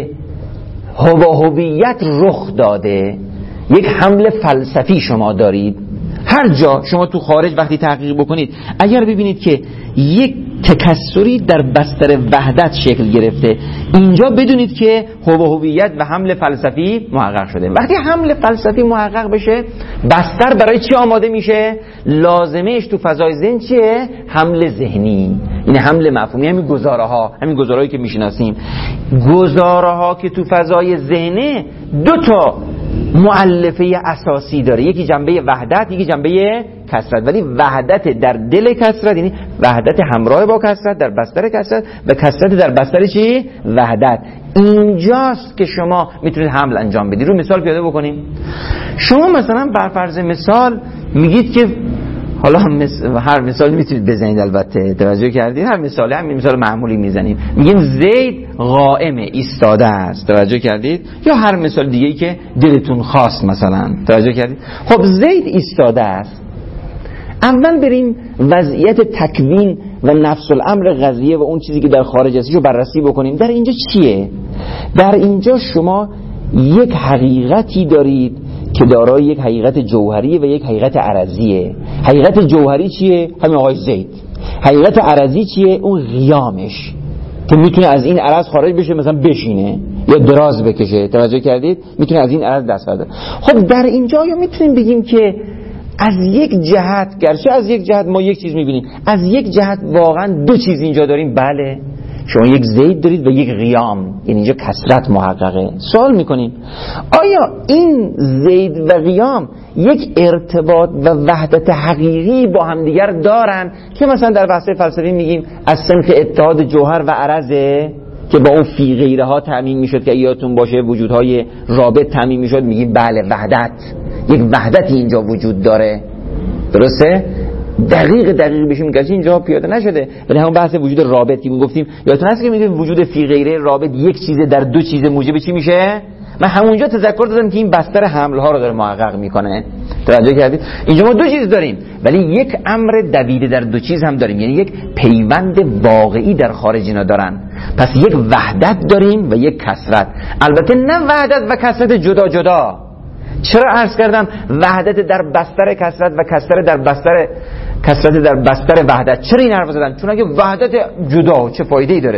هویت رخ داده. یک حمل فلسفی شما دارید. هر جا شما تو خارج وقتی تحقیق بکنید اگر ببینید که یک تکثری در بستر وحدت شکل گرفته، اینجا بدونید که هویت و حمل فلسفی محقق شده. وقتی حمل فلسفی محقق بشه، بستر برای چی آماده میشه؟ لازمهش تو فضای ذهن چیه؟ حمل ذهنی. این حمل مفهومی، همین گزاره ها، همین گزارهایی که میشناسیم. گزاره ها که تو فضای ذهنه دو تا مؤلفه اساسی داره، یکی جنبه وحدت، یکی جنبه کثرت. ولی وحدت در دل کثرت، یعنی وحدت همراه با کثرت در بستر کثرت و کثرت در بستر چی؟ وحدت. اینجاست که شما میتونید حمل انجام بدید. رو مثال پیاده بکنیم. شما مثلا بر فرض مثال میگید که حالا هر مثال میتونید بزنید، البته توجه کردید، هر مثال همین مثال معمولی میزنیم، میگیم زید قائمه، ایستاده است. توجه کردید؟ یا هر مثال دیگه‌ای که دلتون خواست مثلا. توجه کردید؟ خب زید ایستاده است. اول بریم وضعیت تکوین و نفس الامر قضیه و اون چیزی که در خارج هستش رو بررسی بکنیم. در اینجا چیه؟ در اینجا شما یک حقیقتی دارید که دارای یک حقیقت جوهری و یک حقیقت عرضیه. حقیقت جوهری چیه؟ همین آقای زید. حقیقت عرضی چیه؟ اون قیامش که میتونه از این عرض خارج بشه، مثلا بشینه یا دراز بکشه. توجه کردید؟ میتونه از این عرض دست برداره. خب در اینجا یا میتونیم بگیم که از یک جهت، گرچه از یک جهت ما یک چیز میبینیم، از یک جهت واقعا دو چیز اینجا داریم. بله، شما یک زید دارید و یک قیام، یعنی اینجا کثرت محققه. سوال میکنیم آیا این زید و قیام یک ارتباط و وحدت حقیقی با همدیگر دارن که مثلا در بحث فلسفی میگیم از صنف اتحاد جوهر و عرضه که با اون فی غیره ها تعمیم میشد که یادتون باشه وجودهای رابط تعمیم میشد؟ میگیم بله، وحدت، یک وحدتی اینجا وجود داره. درسته؟ دقیق دقیق بشیم، گرچه اینجا پیاده نشده، ولی همون بحث وجود رابطی که گفتیم یادتون هست که میگیم وجود فی غیره رابط یک چیزه در دو چیز موجب چی میشه؟ من همونجا تذکر دادم که این بستر حمل ها رو داره محقق میکنه. توجه کردید؟ اینجا ما دو چیز داریم ولی یک امر دویده در دو چیز هم داریم، یعنی یک پیوند واقعی در خارج اینا دارن. پس یک وحدت داریم و یک کثرت. البته نه وحدت و کثرت جدا جدا. چرا عرض کردم وحدت در بستر کثرت و کثرت در بستر کثرت در بستر وحدت؟ چرا این حرف زدم؟ چون اگه وحدت جدا چه فایده‌ای داره؟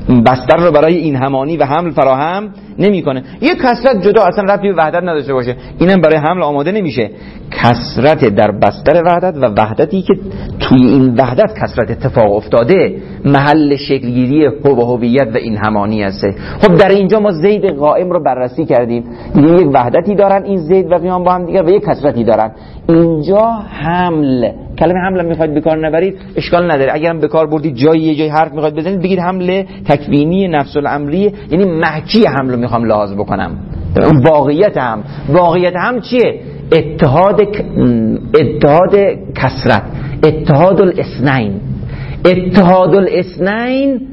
بستر رو برای این همانی و حمل فراهم نمیکنه. یک کثرت جدا اصلا ربطی به وحدت نداشته باشه، اینم برای حمل آماده نمیشه. کثرت در بستر وحدت و وحدتی که توی این وحدت کثرت اتفاق افتاده محل شکلگیری هویت و این همانی هسته. خب در اینجا ما زید قائم رو بررسی کردیم، دیگه یک وحدتی دارن این زید و قیام با هم دیگه و یک کثرتی دارن. اینجا حمل، کلمه حمل میخواید بکار نبرید اشکال نداره، اگرم بکار بردید جایی یه جای حرف میخواید بزنید بگید حمل تکوینی نفس الامری، یعنی محکی حمل رو میخوام لحاظ بکنم. اون واقعیت هم واقعیت هم چیه؟ اتحاد اتحاد کثرت، اتحاد الاثنین. اتحاد الاثنین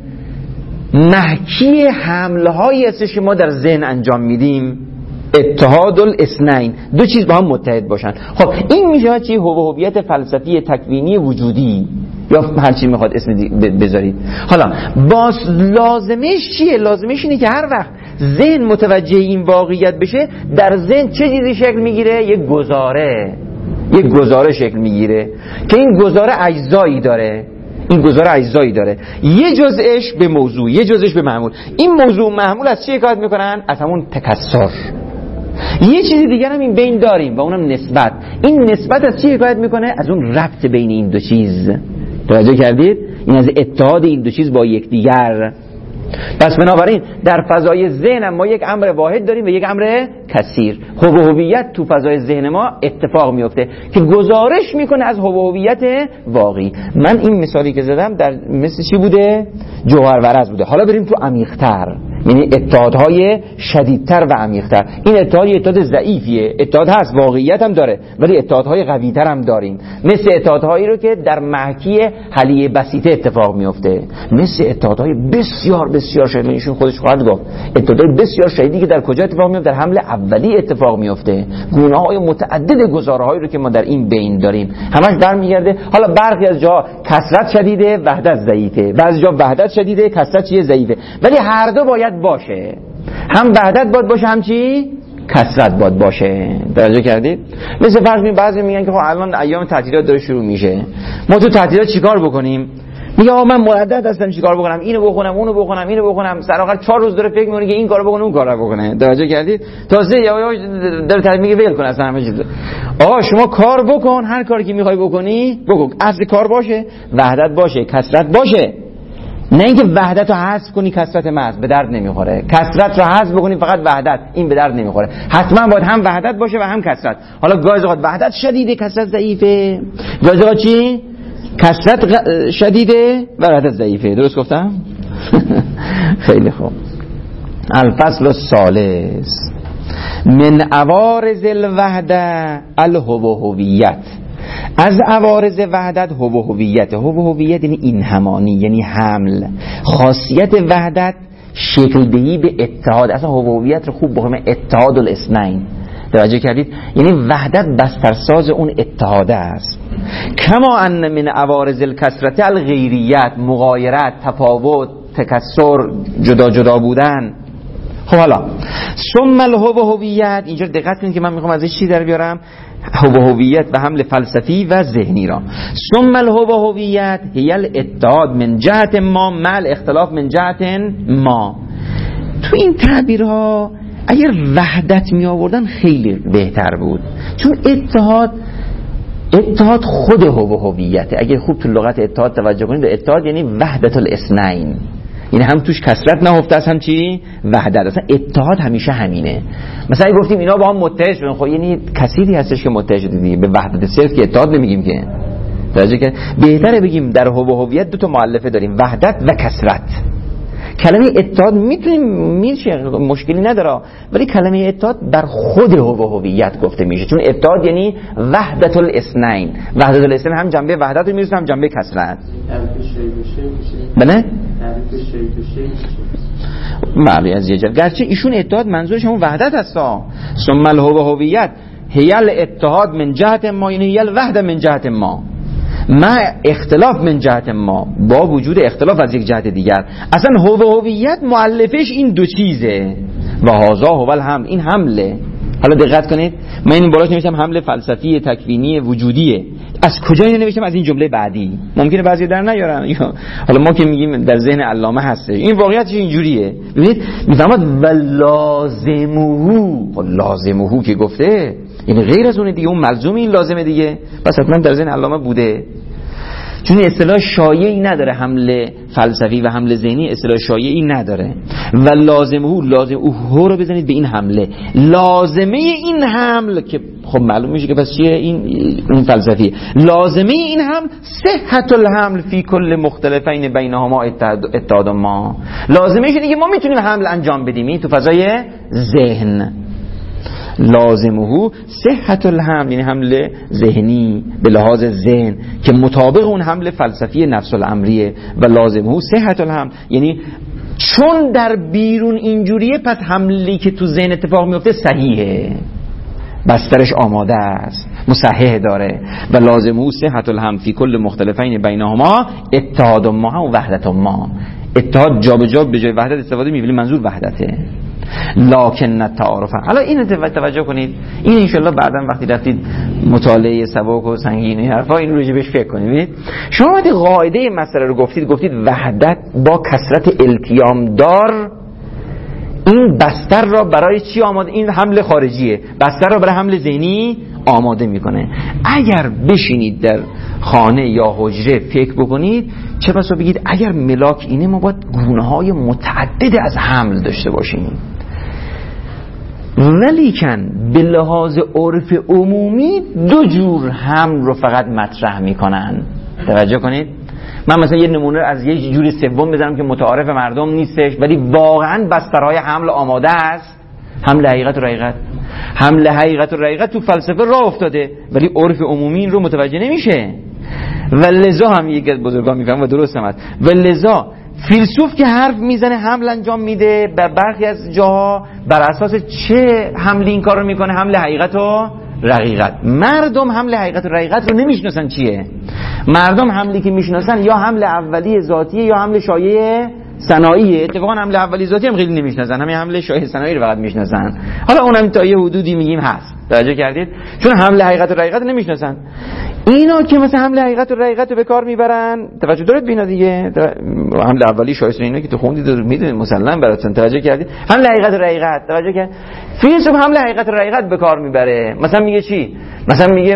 محکی حملهایی هستش که ما در ذهن انجام میدیم. اتحاد الاثنین، دو چیز با هم متحد باشن. خب این میشه چی؟ هویت فلسفی تکوینی وجودی یا هر چی میخواد اسم بذارید. حالا باز لازمش چیه؟ لازمش اینه که هر وقت ذهن متوجه این واقعیت بشه، در ذهن چه چیزی شکل میگیره؟ یک گزاره، یک گزاره شکل میگیره که این گزاره اجزایی داره. این گزاره اجزایی داره، یه جزءش به موضوع، یه جزءش به معمول. این موضوع معمول از چی حکایت میکنن؟ از همون تکثر. یه چیزی دیگر هم این بین داریم و اونم نسبت. این نسبت از چی حکایت میکنه؟ از اون ربط بین این دو چیز. توجه کردید؟ این از اتحاد این دو چیز با یکدیگر. پس بنابراین در فضای ذهن ما یک امر واحد داریم و یک امر کثیر. هویت تو فضای ذهن ما اتفاق میفته که گزارش میکنه از هویت واقعی. من این مثالی که زدم در مثل چی بوده؟ جوهرورز بوده. حالا بریم تو عمیق‌تر، یعنی اتحادهای شدیدتر و عمیق‌تر. این اتحاد اتحاد ضعیفیه، اتحاد هست، واقعیت هم داره، ولی اتحادهای قوی‌تر هم داریم. مثل اتحادهایی رو که در محکی حلیه بسیطه اتفاق میفته، مثل اتحادهای بسیار بسیار شدید. ایشون خودش خواهد گفت اتحادهای بسیار شدیدی که در کجا اتفاق میفته؟ در حمل اولی اتفاق میفته. گونه‌های متعدد گزاره‌هایی رو که ما در این بین داریم همش برمیگرده. حالا برخی از جا کثرت شدیده، وحدت ضعیفه، بعضی جا وحدت شدیده، کثرت چیه؟ ضعیفه. ولی هر دو باید باشه، هم وحدت باید باشه، هم چی؟ کثرت باید باشه. توجه کردید؟ مثل فرض کنید بعضی میگن که خب الان ایام تعطیلات داره شروع میشه، ما تو تعطیلات چیکار بکنیم؟ میگه آقا من مردد هستم چیکار بکنم؟ اینو بخونم، اونو بخونم، اینو بخونم. سر آخر چهار روز داره فکر میکنه که این کارو بکنه، اون کارو بکنه. توجه کردید؟ تازه یهو داره تعریف میگه ول کن اصلا همه چیز. آقا شما کار بکن، هر کاری که میخوای بکنی بکن، اصل کار باشه، وحدت باشه، کثرت باشه. نه اینکه وحدت رو حذف کنی کثرت محض، به درد نمیخوره. کثرت رو حذف بکنی فقط وحدت، این به درد نمیخوره. حتما باید هم وحدت باشه و هم کثرت. حالا گاهی اوقات وحدت شدیده، کثرت ضعیفه. گاهی اوقات چی؟ کثرت غ... شدیده و وحدت ضعیفه. درست گفتم؟ خیلی خوب. الفصل الثالث من عوارض الوحده الهویت. از عوارض وحدت هویت. هویت یعنی این همانی، یعنی حمل. خاصیت وحدت شکل دهی به اتحاد. اصلا هویت رو خوب بخونیم، اتحاد الاثنین. توجه کردید؟ یعنی وحدت بسترساز اون اتحاد است. کما ان من عوارض الکثرت الغیریت، مغایرت، تفاوت، تکثر، جدا جدا بودن. خب حالا ثم الهویت، اینجا دقت کنید که من میخوام از این چی در بیارم؟ هویت و حمل فلسفی و ذهنی را. ثم الهویت هی الاتحاد من جهت ما مع اختلاف من جهت ما. تو این تعبیرها اگر وحدت می آوردن خیلی بهتر بود، چون اتحاد اتحاد خود هویته. اگر خوب تو لغت اتحاد توجه کنید، اتحاد یعنی وحدت الاثنین، یعنی هم توش کثرت نهفته است هم چی؟ وحدت. اصلا اتحاد همیشه همینه. مثلا گفتیم اینا با هم متحد شدن، خب یعنی کثیری هستش که متحد شده دیگه، به وحدت صرف که اتحاد نمیگیم که. توجه کنید، بهتره بگیم در هویت دو تا مؤلفه داریم، وحدت و کثرت. کلمه اتحاد میتونیم میشه، مشکلی نداره، ولی کلمه اتحاد در خود هویت گفته میشه، چون اتحاد یعنی وحدت الاثنین. وحدت الاثنین هم جنبه وحدت رو میرسه، هم جنبه کثرت. بله؟ معلومه از یه جا. گرچه ایشون اتحاد منظورش همون وحدت هستا. ثم الهویت هی الاتحاد من جهت ما، یعنی هی الوحده من جهت ما، ما اختلاف من جهت ما، با وجود اختلاف از یک جهت دیگر. اصلا هویت مؤلفش این دو چیزه و هذا هو الحمل، این حمله. حالا دقت کنید، من این بالاش نوشتم حمل فلسفی تکوینی وجودیه، از کجا اینو نوشتم؟ از این جمله بعدی. ممکنه بعضی در نیارن، حالا ما که میگیم در ذهن علامه هست، این واقعیتش اینجوریه. ببینید میفهمد و لازمه، لازمه که گفته یعنی غیر از اون دیگه، اون ملزوم این لازمه دیگه، پس حتما در ذهن علامه بوده. چون اصطلاح شایعی نداره، حمله فلسفی و حمله ذهنی اصطلاح شایعی نداره. و لازمه، لازم او رو بزنید به این حمله، لازمه این حمل که خب معلوم میشه که پس چیه این اون فلسفی. لازمه این حمل صحت الحمل فی کل مختلفین بینهما اتحاد ما. لازمه اینه که ما میتونیم حمل انجام بدیم تو فضای ذهن. لازمه صحت الحمل یعنی حمل ذهنی به لحاظ ذهن که مطابق اون حمل فلسفی نفس الامریه. و لازمه صحت الحمل یعنی چون در بیرون اینجوریه، پس حملی که تو ذهن اتفاق میفته صحیحه، بسترش آماده است، مصحح داره. و لازمه صحت الحمل فی کل مختلفین بینهما اتحاد ما و وحدت ما. اتحاد جا به جا به جای وحدت استفاده می‌کنیم، منظور وحدته. لکن التعارف، حالا این توجه کنید، این انشالله بعدا وقتی رفتید مطالعه سبک و سنگینی حرفا این رو بهش فکر کنید. ببینید شما وقتی قاعده مسئله رو گفتید، گفتید وحدت با کثرت التیام دار این بستر را برای چی آماده؟ این حمل خارجیه، بستر را برای حمل ذهنی آماده میکنه. اگر بشینید در خانه یا حجره فکر بکنید، چه بسا بگید اگر ملاک اینه ما باید گونه‌های متعدد از حمل داشته باشیم. ولیکن به لحاظ عرف عمومی دو جور حمل رو فقط مطرح میکنن. توجه کنید، من مثلا یه نمونه از یه جور سوم بزنم که متعارف مردم نیستش ولی واقعا بسترهای حمل آماده است. حمل حقیقت و رقیقت. حمل حقیقت و رقیقت تو فلسفه راه افتاده ولی عرف عمومی این رو متوجه نمیشه. و لذا هم یکی از بزرگان میفهمن و درست هم هست. و لذا فیلسوف که حرف میزنه حمل انجام میده، به برخی از جاها بر اساس چه حملی این کار رو میکنه؟ حمل حقیقت و رقیقت. مردم حمل حقیقت و رقیقت رو نمیشناسن چیه. مردم حملی که میشناسن یا حمل اولی ذاتیه یا حمل شایع صناعیه. اتفاقا حمل اولی ذاتی هم خیلی نمیشناسن، همین حمل شایع صناعی رو فقط میشناسن. حالا اونم تا یه حدودی میگیم هست، توجه کردید؟ چون حمل حقیقت و رقیقت نمیشناسن. اینا که مثلا حمل حقیقت و رقیقت رو به کار میبرن، توجه دارید بینا دیگه، حمل اولی شایع صناعی اینا که تو خوندید میدونید مسلم براتون، توجه کردید؟ حمل حقیقت و رقیقت، توجه کرد؟ فیلسوف حمل حقیقت و رقیقت به کار میبره. مثلا میگه چی؟ مثلا میگه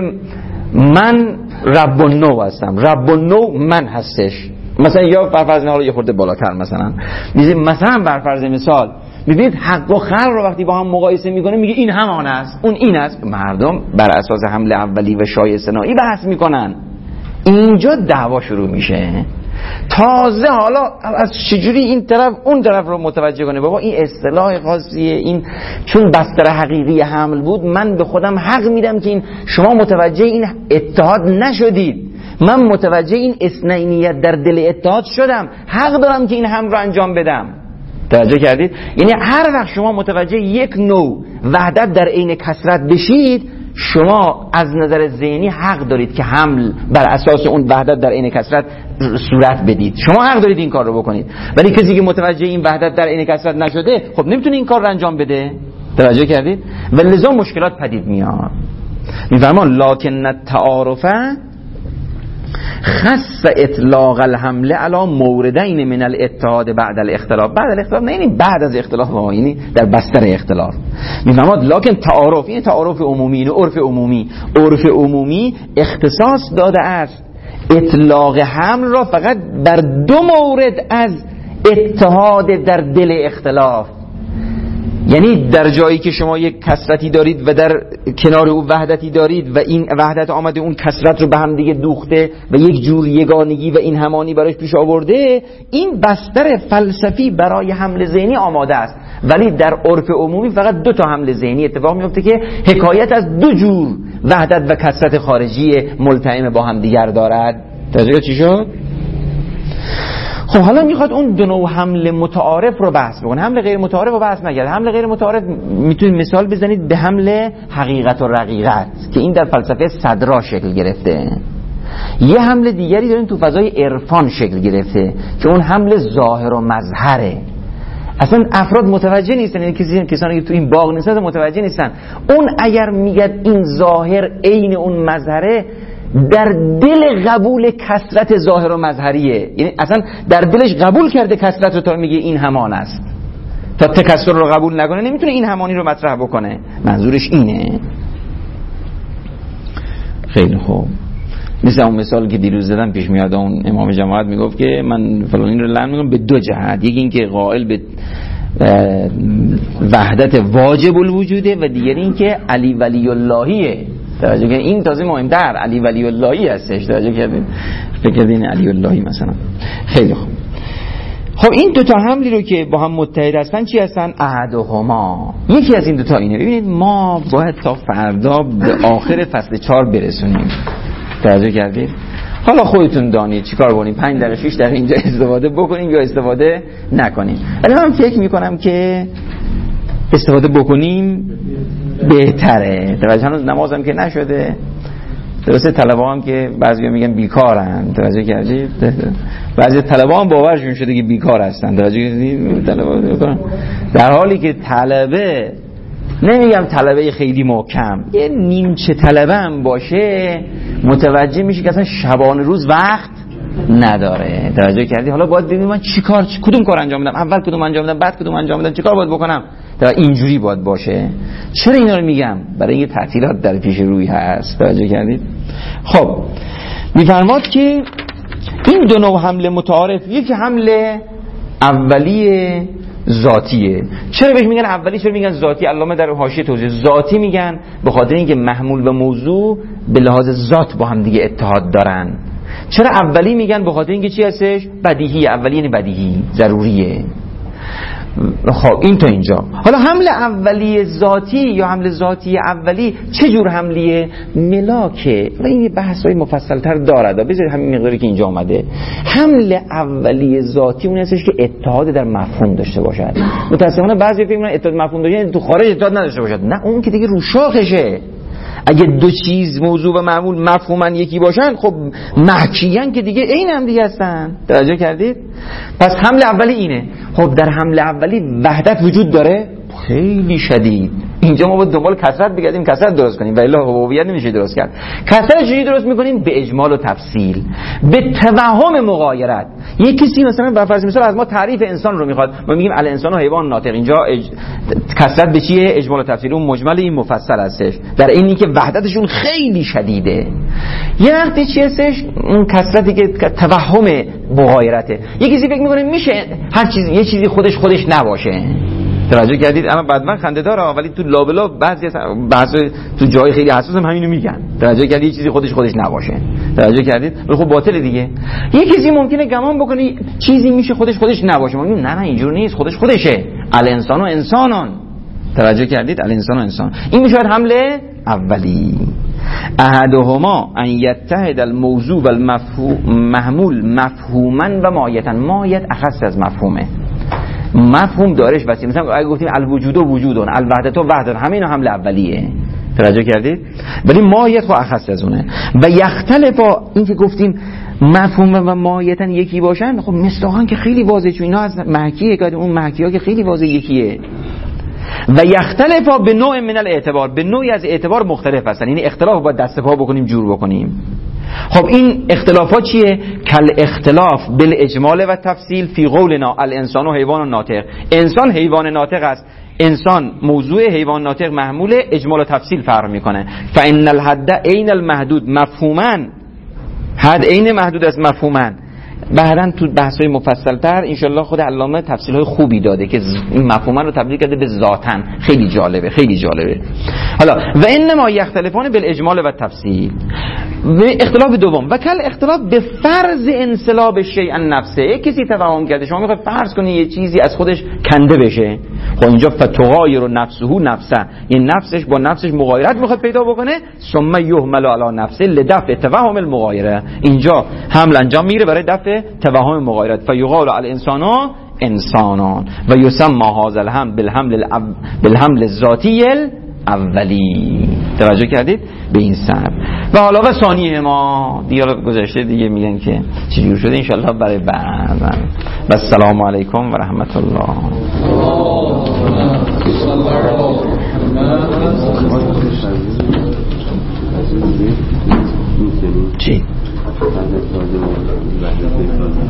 من رب النوع هستم، رب النوع من هستش. مثلا یا بر فرض حالا یه خورده بالاتر مثلا میگه مثلا بر فرض مثال میبینید حق و خلق رو وقتی با هم مقایسه میکنه میگه این همان است، اون این است. مردم بر اساس حمل اولی و شایع صناعی بحث میکنن. اینجا دعوا شروع میشه. تازه حالا از چجوری این طرف اون طرف رو متوجه کنه، بابا این اصطلاح خاصیه، این چون بستر حقیقی حمل بود من به خودم حق میدم که این شما متوجه این اتحاد نشدید، من متوجه این اثنینیت در دل اتحاد شدم، حق دارم که این حمل رو انجام بدم. توجه کردید؟ یعنی هر وقت شما متوجه یک نوع وحدت در عین کثرت بشید، شما از نظر ذهنی حق دارید که حمل بر اساس اون وحدت در عین کثرت صورت بدید. شما حق دارید این کار رو بکنید. ولی کسی که متوجه این وحدت در عین کثرت نشده، خب نمیتونه این کار رو انجام بده. توجه کردید؟ و لذا مشکلات پدید میاد. میفرمان لکن التعارف خص اطلاق الحمله علی موردین من الاتحاد بعد الاختلاف. بعد الاختلاف نه یعنی بعد از اختلاف، ما یعنی در بستر اختلاف. میفهمید لکن تعارف این تعارف عمومی، این عرف عمومی، عرف عمومی اختصاص داده است اطلاق حمل را فقط بر دو مورد از اتحاد در دل اختلاف. یعنی در جایی که شما یک کثرتی دارید و در کنار او وحدتی دارید و این وحدت آمده اون کثرت رو به هم دیگه دوخته و یک جور یگانگی و این همانی براش پیش آورده، این بستر فلسفی برای حمل ذهنی آماده است. ولی در عرف عمومی فقط دو تا حمل ذهنی اتفاق میفته که حکایت از دو جور وحدت و کثرت خارجی ملتئم با هم دیگر دارد. توجه چی شد؟ خب حالا میخواد اون دو نوع حمل متعارف رو بحث بکنه. حمل غیر متعارف رو بحث نگرد. حمل غیر متعارف میتونید مثال بزنید به حمل حقیقت و رقیقت که این در فلسفه صدرا شکل گرفته. یه حمل دیگری داریم تو فضای عرفان شکل گرفته که اون حمل ظاهر و مظهره. اصلا افراد متوجه نیستن، یعنی کسی کسانی که تو این باغ نیستن متوجه نیستن. اون اگر میگه این ظاهر عین اون مظهره، در دل قبول کثرت ظاهر و مظهریه، یعنی اصلا در دلش قبول کرده کثرت رو تا میگه این همان است، تا تکثر رو قبول نکنه نمیتونه این همانی رو مطرح بکنه. منظورش اینه. خیلی خوب. مثل اون مثال که دیروز زدم پیش میاد، اون امام جماعت میگفت که من فلانی رو لعن میکنم به دو جهت، یکی این که قائل به وحدت واجب الوجوده و دیگری این که علی ولی اللهیه. توجه کنید این تازه مهمتر، علی ولی اللهی هستش. توجه کردین؟ فکر کردین علی اللهی مثلا. خیلی خوب. خب این دو تا حملی رو که با هم متحد هستن چی هستن؟ احدهما، یکی از این دو تا اینه. ببینید ما باید تا فردا به آخر فصل چهار برسونیم. توجه کردید؟ حالا خودتون دانید چیکار کنیم، پنج دقیقه شش دقیقه اینجا استفاده بکنیم یا استفاده نکنیم. ولی من فکر میکنم که استفاده بکنیم بهتره. توجه هنوز نمازم که نشده، درسته طلبه هم که بعضی میگن بیکارن. توجه کردید؟ بعضی طلبه هم باورشون شده که بیکار هستن. توجه کردید؟ طلبه در حالی که طلبه، نمیگم طلبه خیلی محکم، یه نیمچه طلبه هم باشه متوجه میشه که اصلا شبانه روز وقت نداره. توجه کردی؟ حالا باید ببینم من چی کار چی کدوم کار انجام بدم، اول کدوم انجام بدم بعد کدوم انجام بدم، چیکار باید بکنم. اینجوری باید باشه. چرا اینا رو میگم؟ برای این تعطیلات در پیش روی هست. توجه کردید؟ خب میفرماد که این دو نوع حمله متعارف، یکی حمله اولیه ذاتیه. چرا بهش میگن اولی، چرا میگن ذاتی؟ علامه در حاشیه توضیح ذاتی میگن به خاطر اینکه محمول و موضوع به لحاظ ذات با هم دیگه اتحاد دارن. چرا اولی میگن؟ به خاطر اینکه چی هستش؟ بدیهی. اولی یعنی بدیهی، ضروریه. خب این تا اینجا. حالا حمل اولی ذاتی یا حمل ذاتی اولی چه جور حملیه؟ ملاکه. و این بحث‌های مفصل‌تر داره. بذارید همین مقداری که اینجا اومده. حمل اولی ذاتی اون هستش که اتحاد در مفهوم داشته باشد. متأسفانه بعضی فکر می‌کنن اتحاد مفهوم داشته یعنی تو خارج اتحاد نداشته باشد. نه، اون که دیگه رو شاخشه. اگه دو چیز موضوع و معمول مفهوما یکی باشن، خب محکیان که دیگه عین هم دیگه هستن. توجه کردید؟ پس حمل اولی اینه. خب در حمل اولی وحدت وجود داره خیلی شدید. اینجا ما باید دنبال کثرت بگردیم، کثرت درست کنیم، ولی حبوبیت نمیشه درست کرد. کثرت چجوری درست میکنیم؟ به اجمال و تفصیل، به توهم مغایرت. یک کسی مثلا به فرض مثال از ما تعریف انسان رو میخواد، ما میگیم الانسان و حیوان ناطق. اینجا اج... کثرت به چیه؟ اجمال و تفصیل. اون مجمل این مفصل هستش، در اینی که وحدتشون خیلی شدیده. یه وقتی چی هستش؟ اون کثرتی که توهم مغایرته. یک کسی فکر میکنه میشه هر چیز یه چیزی خودش خودش نباشه. توجه کردید؟ اما بعداً خنده داره، ولی تو لابلا بعضی بعضی تو جای خیلی حساس هم همینو میگن. توجه کردید؟ یه چیزی خودش خودش نباشه. توجه کردید؟ ولی خب باطل دیگه. یه کسی ممکنه گمان بکنه چیزی میشه خودش خودش نباشه. ما میگیم نه نه اینجور نیست، خودش خودشه. الانسان و انسانان. توجه کردید؟ الانسان و انسان. این میشه حمله اولی. احدهما ان یتحد الموضوع والمفهوم محمول مفهوما و ماهیتا. ماهیت اخص از مفهومه. مفهوم دارش وسیع. مثلا اگه گفتیم الوجود و وجودون، الوحدت و وحدت، همین حمل اولیه. توجه کردید؟ ولی ماهیت خو اخص از اونه. و یختلف، این که گفتیم مفهوم و ماهیتن یکی باشن، خب مصداقاً که خیلی واضحه، چون اینا از محکیه که اون محکی‌ها که خیلی واضح یکیه. و یختلف به نوع من الاعتبار، به نوعی از اعتبار مختلف هستن. یعنی اختلاف باید دست پا بکنیم جور بکنیم. خب این اختلافات چیه؟ کل اختلاف بالاجمال و تفصیل فی قولنا الانسان و حیوان و ناطق. انسان حیوان ناطق است، انسان موضوع، حیوان ناطق محمول. اجمال و تفصیل فرق میکنه. فان الحد عین المحدود مفهوما، حد عین محدود است مفهوما. بعداً تو بحث‌های مفصل‌تر انشالله خود علامه تفصیل‌های خوبی داده که این مفهوما رو تبدیل کرده به ذاتن. خیلی جالبه، خیلی جالبه. حالا و انما یختلفان بالاجمال و تفصیل. اختلاف دوم و کل اختلاف به فرض انسلاب شیء عن نفسه. کسی توهم کرده شما میخواید فرض کنید یه چیزی از خودش کنده بشه، خب اینجا فتغایر نفسه نفسه، این نفسش با نفسش مغایرت میخواد پیدا بکنه. ثم یهمل علی نفسه لدفع توهم المغایره. اینجا حمل انجام میره برای دفع توهم مغایرت. فیقال علی انسانا انسانان و یسمى هذا الحمل بالحمل بالحمل الذاتی اولی. توجه کردید به این سبب؟ و حالا و ثانیه ما دیگه گذشته دیگه میگن که چجور شده، انشالله برای بعد. و السلام علیکم و رحمت الله. چی؟